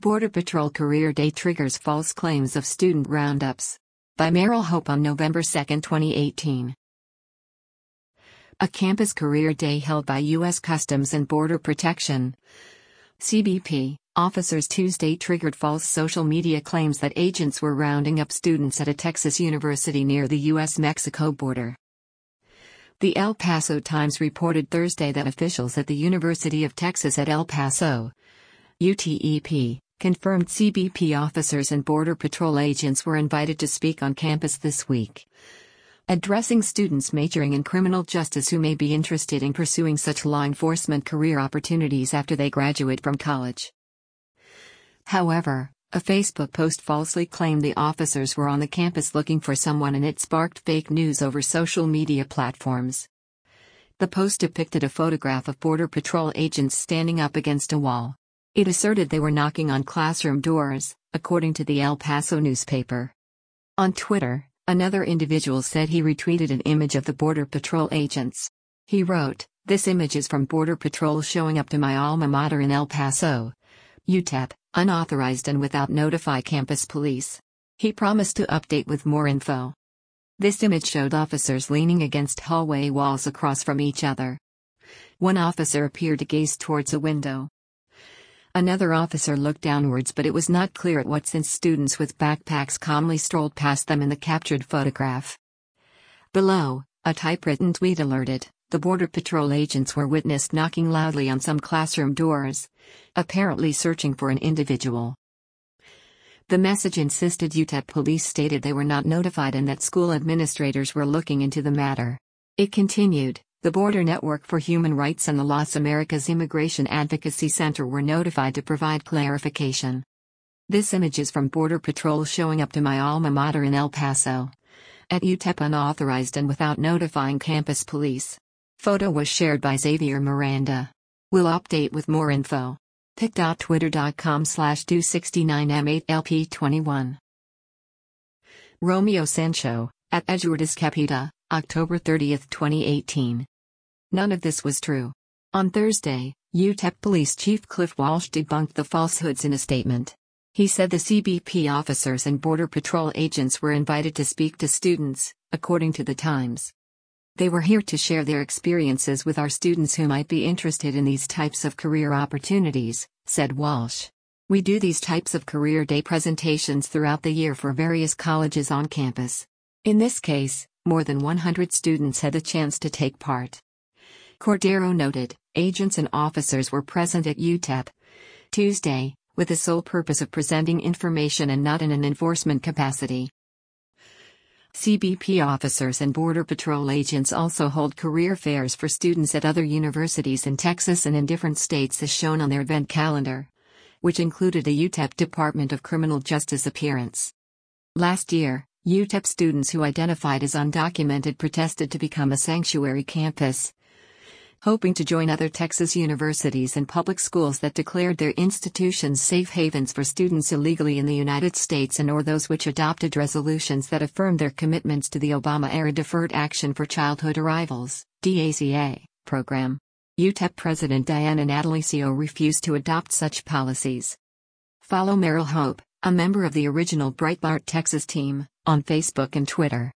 Border Patrol Career Day triggers false claims of student roundups. By Meryl Hope on November 2, 2018. A campus career day held by U.S. Customs and Border Protection (CBP) officers Tuesday triggered false social media claims that agents were rounding up students at a Texas university near the U.S.-Mexico border. The El Paso Times reported Thursday that officials at the University of Texas at El Paso, UTEP, confirmed CBP officers and Border Patrol agents were invited to speak on campus this week, addressing students majoring in criminal justice who may be interested in pursuing such law enforcement career opportunities after they graduate from college. However, a Facebook post falsely claimed the officers were on the campus looking for someone, and it sparked fake news over social media platforms. The post depicted a photograph of Border Patrol agents standing up against a wall. It asserted they were knocking on classroom doors, according to the El Paso newspaper. On Twitter, another individual said he retweeted an image of the Border Patrol agents. He wrote, "This image is from Border Patrol showing up to my alma mater in El Paso, UTEP, unauthorized and without notify campus police." He promised to update with more info. This image showed officers leaning against hallway walls across from each other. One officer appeared to gaze towards a window. Another officer looked downwards, but it was not clear at what, since students with backpacks calmly strolled past them in the captured photograph. Below, a typewritten tweet alerted, the Border Patrol agents were witnessed knocking loudly on some classroom doors, apparently searching for an individual. The message insisted UTEP police stated they were not notified and that school administrators were looking into the matter. It continued, the Border Network for Human Rights and the Las Americas Immigration Advocacy Center were notified to provide clarification. This image is from Border Patrol showing up to my alma mater in El Paso, at UTEP unauthorized and without notifying campus police. Photo was shared by Xavier Miranda. We'll update with more info. pic.twitter.com/269m8lp21. Romeo Sancho, at Azurdes Capita, October 30, 2018. None of this was true. On Thursday, UTEP Police Chief Cliff Walsh debunked the falsehoods in a statement. He said the CBP officers and Border Patrol agents were invited to speak to students, according to the Times. They were here to share their experiences with our students who might be interested in these types of career opportunities, said Walsh. We do these types of career day presentations throughout the year for various colleges on campus. In this case, more than 100 students had the chance to take part. Cordero noted, agents and officers were present at UTEP Tuesday, with the sole purpose of presenting information and not in an enforcement capacity. CBP officers and Border Patrol agents also hold career fairs for students at other universities in Texas and in different states as shown on their event calendar, which included a UTEP Department of Criminal Justice appearance. Last year, UTEP students who identified as undocumented protested to become a sanctuary campus, hoping to join other Texas universities and public schools that declared their institutions safe havens for students illegally in the United States and or those which adopted resolutions that affirmed their commitments to the Obama-era Deferred Action for Childhood Arrivals (DACA) program. UTEP President Diana Natalicio refused to adopt such policies. Follow Meryl Hope, a member of the original Breitbart Texas team, on Facebook and Twitter.